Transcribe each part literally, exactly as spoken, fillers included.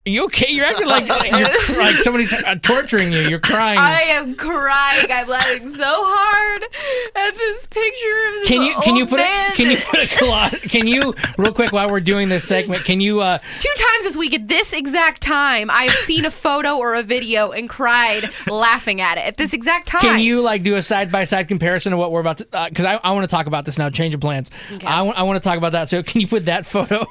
you okay? You're acting like you're, like somebody's uh, torturing you. You're crying. I am crying. I'm laughing so hard at this picture of this Can you can old you put man. a, can you put a collage? Can you real quick while we're doing this segment? Can you uh, Two times this week at this exact time, I've seen a photo or a video and cried laughing at it at this exact time. Can you like do a side by side comparison of what we're about to? Because uh, I, I want to talk about this now. Change of plans. Okay. I, w- I want to talk about that. So can you put that photo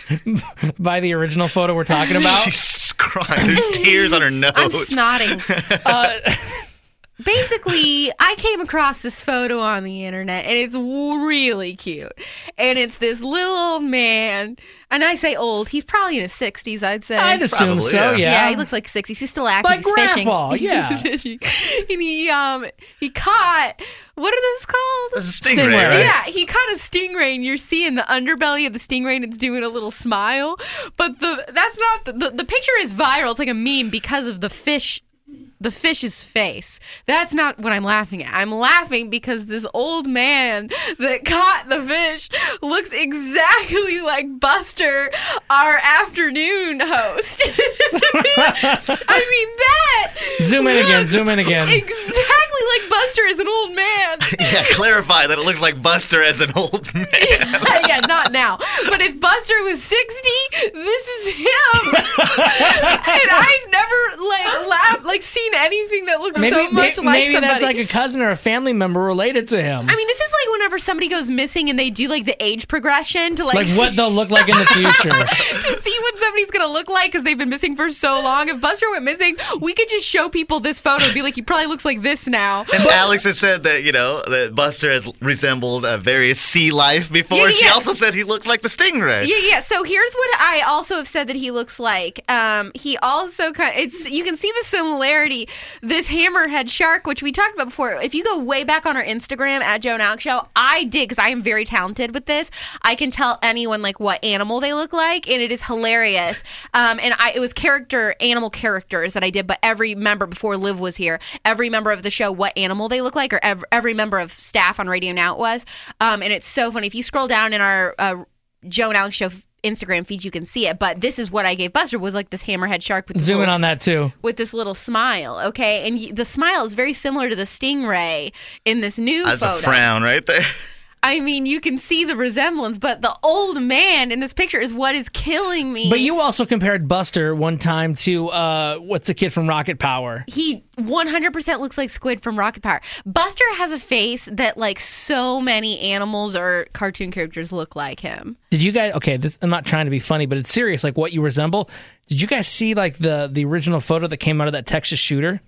by the original photo we're talking about? She's crying. There's tears on her nose. I'm snotting. Uh, Basically, I came across this photo on the internet, and it's really cute. And it's this little old man, and I say old, he's probably in his sixties, I'd say. I'd assume Probably, so. yeah. Yeah. Yeah, he looks like sixties. He's still active. Like He's Grandpa, fishing. yeah. He's fishing. And he um he caught, what are those called? That's a stingray, Stingray. right? Yeah, he caught a stingray, and you're seeing the underbelly of the stingray, and it's doing a little smile. But the that's not the, the the picture is viral. It's like a meme because of the fish. The fish's face. That's not what I'm laughing at. I'm laughing because this old man that caught the fish looks exactly like Buster, our afternoon host. I mean, that. Zoom in again, looks zoom in again. Exactly like Buster as an old man. Yeah, clarify that it looks like Buster as an old man. Yeah, not now. But if Buster was sixty, this is him. And I've never like laughed, like seen anything that looks Maybe so much may- like maybe somebody. that's like a cousin or a family member related to him. I mean, this is like whenever somebody goes missing and they do like the age progression to like, Like what they'll look like in the future. to see what somebody's gonna look like because they've been missing for so long. If Buster went missing, we could just show people this photo and be like, he probably looks like this now. And Alex has said that, you know, that Buster has resembled uh, various sea life before. Yeah, She yeah. also said he looks like the stingray. Yeah, yeah. So here's what I also have said that he looks like. Um, he also kind of, it's you can see the similarity. This hammerhead shark, which we talked about before. If you go way back on our Instagram at Joe and Alex Show, I did because I am very talented with this. I can tell anyone like what animal they look like, and it is hilarious. Um, and I it was character animal characters that I did, but every member before Liv was here, every member of the show, what animal they look like, or every, every member of staff on Radio Now it was. Um, and it's so funny if you scroll down in our uh, Joe and Alex Show Instagram feed, you can see it. But this is what I gave Buster was like this hammerhead shark with this Zoom in little on that too. with this little smile, okay? And y- the smile is very similar to the stingray in this new That's photo. a frown right there. I mean, you can see the resemblance, but the old man in this picture is what is killing me. But you also compared Buster one time to uh, what's the kid from Rocket Power? He one hundred percent looks like Squid from Rocket Power. Buster has a face that like so many animals or cartoon characters look like him. Did you guys? Okay, this I'm not trying to be funny, but it's serious. Like what you resemble. Did you guys see like the the original photo that came out of that Texas shooter?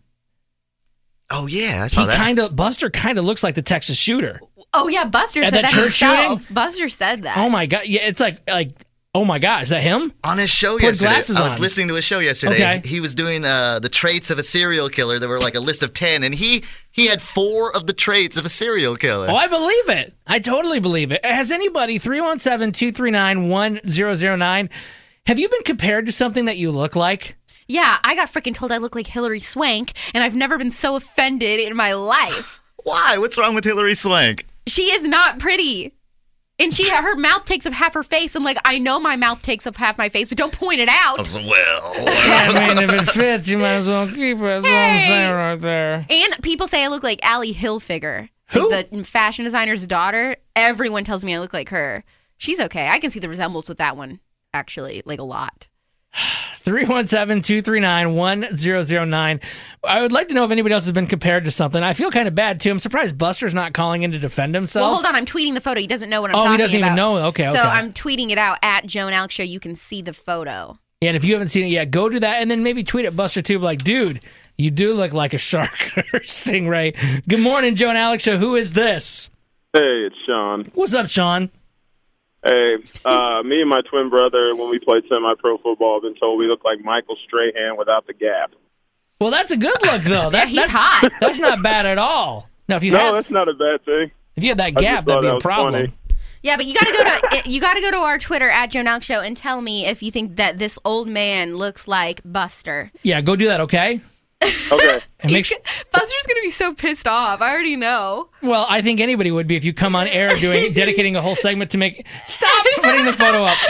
Oh, yeah, I saw He that. kind of Buster kind of looks like the Texas shooter. Oh yeah, Buster At said that that church himself. shooting? Buster said that. Oh my god! Yeah, it's like like oh my god, is that him? On his show Put yesterday, glasses I was on. listening to his show yesterday. Okay. He was doing uh, the traits of a serial killer. There were like a list of ten, and he he had four of the traits of a serial killer. Oh, I believe it. I totally believe it. Has anybody three one seven, two three nine, one zero zero nine? Have you been compared to something that you look like? Yeah, I got freaking told I look like Hillary Swank, and I've never been so offended in my life. Why? What's wrong with Hillary Swank? She is not pretty. And she, her mouth takes up half her face. I'm like, I know my mouth takes up half my face, but don't point it out. Well, I mean, if it fits, you might as well keep it. That's what I'm Hey. saying right there. And people say I look like Allie Hilfiger, Who? like the fashion designer's daughter. Everyone tells me I look like her. She's okay. I can see the resemblance with that one, actually, like a lot. three one seven, two three nine, one zero zero nine. I would like to know if anybody else has been compared to something. I feel kind of bad, too. I'm surprised Buster's not calling in to defend himself. Well, hold on. I'm tweeting the photo. He doesn't know what I'm Oh, talking he about. doesn't even know. Okay, So okay. I'm tweeting it out at Joe and Alex Show. You can see the photo. Yeah, and if you haven't seen it yet, go do that, and then maybe tweet at Buster, too. Like, dude, you do look like a shark or stingray. Good morning, Joe and Alex Show. Who is this? Hey, it's Sean. What's up, Sean? Hey, uh, me and my twin brother, when we played semi-pro football, have been told we look like Michael Strahan without the gap. Well, that's a good look, though. That, Yeah, he's that's, hot. That's not bad at all. Now, if you No, had that's not a bad thing. if you had that I just gap, that'd thought be that a was problem. funny. Yeah, but you gotta go to you gotta go to our Twitter at Joe and Alex Show and tell me if you think that this old man looks like Buster. Yeah, go do that, okay? Okay. And make He's sure, g- Buster's gonna be so pissed off. I already know. well, I think anybody would be if you come on air doing dedicating a whole segment to make stop putting the photo up.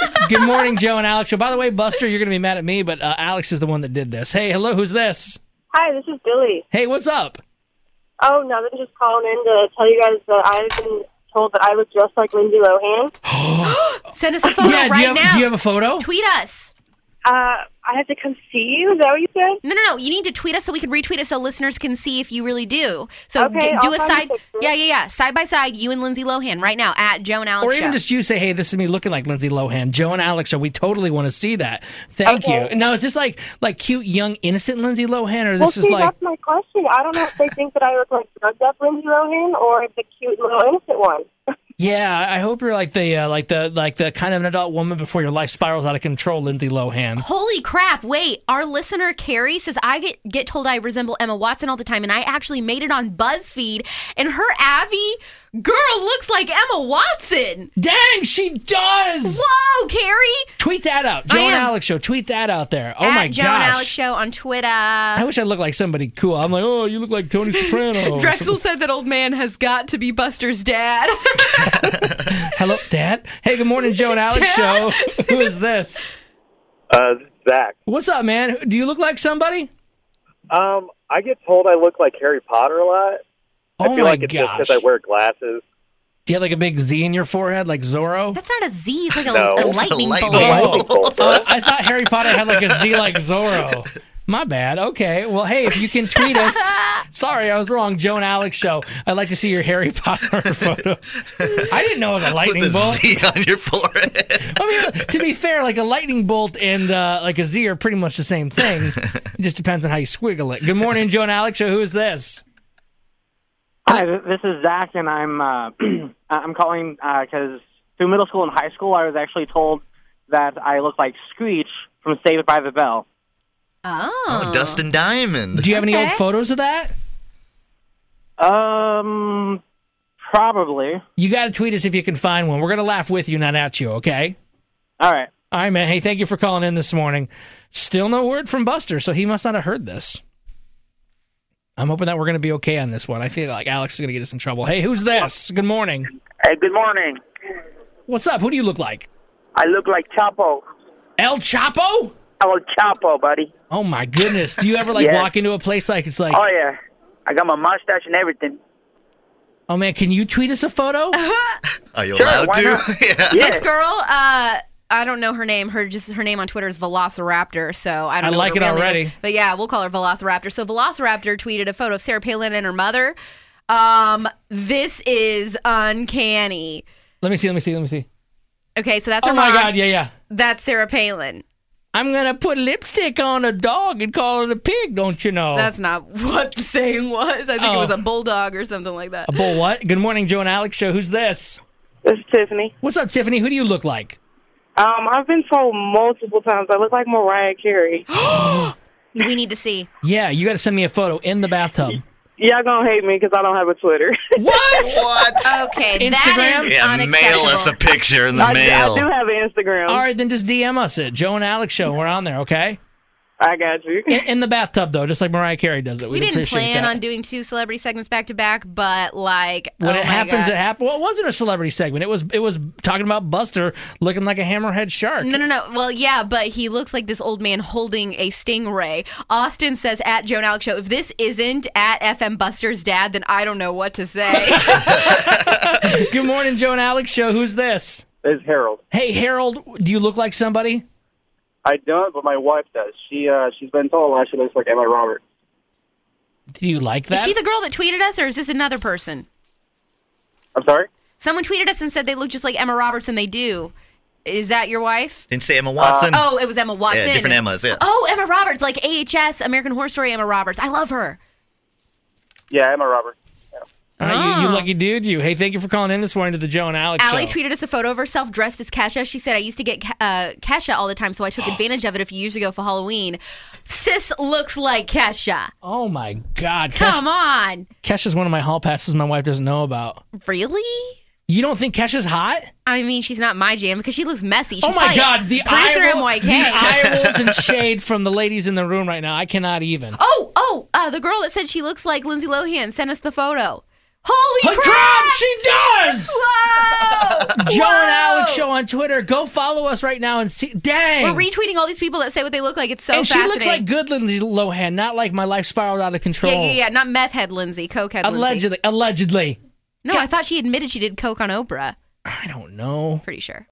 Good morning, Joe and Alex. So, by the way, Buster, you're going to be mad at me, but uh, Alex is the one that did this. Hey, hello, who's this? Hi, this is Billy. Hey, what's up? Oh, nothing, just calling in to tell you guys that I've been told that I look just like Lindsay Lohan. Send us a photo yeah, right do you, have, now. do you have a photo? Tweet us. Uh, I have to come see you? Is that what you said? No, no, no. You need to tweet us so we can retweet it so listeners can see if you really do. So Okay, g- do I'll a find a side. picture. Yeah, yeah, yeah. Side by side, you and Lindsay Lohan right now at Joe and Alex Or Show. even just you say, hey, this is me looking like Lindsay Lohan. Joe and Alex Show. We totally want to see that. Thank Okay. you. Now, is this like like cute, young, innocent Lindsay Lohan, or Well, this see, is like... that's my question. I don't know if they think that I look like drugged up Lindsay Lohan or the cute little innocent one. Yeah, I hope you're like the uh, like the like the kind of an adult woman before your life spirals out of control, Lindsay Lohan. Holy crap, wait. Our listener, Carrie, says, I get, get told I resemble Emma Watson all the time, and I actually made it on BuzzFeed, and her Abby girl looks like Emma Watson. Dang, she does! Whoa, Carrie. Tweet that out. Joe I and am. Alex Show. Tweet that out there. Oh at my Joe gosh. and Alex Show on Twitter. I wish I looked like somebody cool. I'm like, oh, you look like Tony Soprano. Drexel said that old man has got to be Buster's dad. Hello, Dad. Hey, good morning, Joe and Alex Show. Who is this? Uh, this is Zach. What's up, man? Do you look like somebody? Um, I get told I look like Harry Potter a lot. Oh I feel my like it's just gosh. because I wear glasses. Do you have like a big Z in your forehead, like Zorro? That's not a Z. It's like a, No. a lightning Lightning bolt. bolt. Oh, I thought Harry Potter had like a Z like Zorro. My bad. Okay. Well, hey, if you can tweet us. Sorry, I was wrong. Joe and Alex Show. I'd like to see your Harry Potter photo. I didn't know it was a With lightning the bolt. Z on your forehead. I mean, to be fair, like a lightning bolt and uh, like a Z are pretty much the same thing. It just depends on how you squiggle it. Good morning, Joe and Alex Show. Who is this? Hi, th- this is Zach, and I'm uh, I'm calling because through middle school and high school, I was actually told that I look like Screech from Saved by the Bell. Oh. Oh, Dustin Diamond. Do you have any old Okay. photos of that? Um, probably. You got to tweet us if you can find one. We're going to laugh with you, not at you, okay? All right. All right, man. Hey, thank you for calling in this morning. Still no word from Buster, so he must not have heard this. I'm hoping that we're going to be okay on this one. I feel like Alex is going to get us in trouble. Hey, who's this? Good morning. Hey, good morning. What's up? Who do you look like? I look like Chapo. El Chapo? El Chapo, buddy. Oh, my goodness. Do you ever, like, Yeah. walk into a place like it's like, Oh, yeah. I got my mustache and everything. oh, man, can you tweet us a photo? Are you Sure, allowed why to? not? yeah. Yeah. This girl, uh, I don't know her name. Her just her name on Twitter is Velociraptor, so I don't I know. like what it her real name already. is. But yeah, we'll call her Velociraptor. So Velociraptor tweeted a photo of Sarah Palin and her mother. Um, this is uncanny. Let me see, let me see, let me see. Okay, so that's her Oh, my mom. God, yeah, yeah. That's Sarah Palin. I'm going to put lipstick on a dog and call it a pig, don't you know? That's not what the saying was. I think Oh. it was a bulldog or something like that. a bull what? Good morning, Joe and Alex Show. Who's this? This is Tiffany. What's up, Tiffany? Who do you look like? Um, I've been told multiple times I look like Mariah Carey. We need to see. Yeah, you got to send me a photo in the bathtub. Y'all gonna hate me because I don't have a Twitter. What? What? Okay, Instagram? that is Yeah, unacceptable. mail us a picture in the I, mail. I do have an Instagram. All right, then just D M us it. Joe and Alex Show. We're on there, okay? I got you. In, in the bathtub, though, just like Mariah Carey does it. We We'd didn't appreciate plan that. on doing two celebrity segments back to back, but like When oh it my happens, God. it happens. Well, it wasn't a celebrity segment. It was it was talking about Buster looking like a hammerhead shark. No, no, no. Well, yeah, but he looks like this old man holding a stingray. Austin says at Joe and Alex Show, if this isn't at F M Buster's dad, then I don't know what to say. Good morning, Joe and Alex Show. Who's this? This is Harold. Hey, Harold, do you look like somebody? I don't, but my wife does. She uh, she's been told a lot. She looks like Emma Roberts. Do you like that? Is she the girl that tweeted us, or is this another person? I'm sorry. Someone tweeted us and said they look just like Emma Roberts, and they do. Is that your wife? Didn't say Emma Watson. Oh, it was Emma Watson. yeah, different Emmas. Yeah. Oh, Emma Roberts, like A H S, American Horror Story Emma Roberts. I love her. Yeah, Emma Roberts. All right, you, you Oh. lucky dude, you. Hey, thank you for calling in this morning to the Joe and Alex Allie Show. tweeted us a photo of herself dressed as Kesha. She said, I used to get uh, Kesha all the time, so I took advantage of it a few years ago for Halloween. Sis looks like Kesha. Oh, my God. Come Kesha, on. Kesha's one of my hall passes my wife doesn't know about. Really? You don't think Kesha's hot? I mean, she's not my jam because she looks messy. She's Oh, my probably God. The producer eye, M Y K. the eye rolls and shade from the ladies in the room right now. I cannot even. Oh, oh, uh, the girl that said she looks like Lindsay Lohan sent us the photo. Holy Holy crap! crap, she does! Whoa! Joe and Whoa! Alex Show on Twitter. Go follow us right now and see. Dang. We're retweeting all these people that say what they look like. It's so and she fascinating. looks like good Lindsay Lohan, not like my life spiraled out of control. Yeah, yeah, yeah. Not meth head Lindsay, coke head Lindsay. Allegedly. Allegedly. No, I thought she admitted she did coke on Oprah. I don't know. Pretty sure.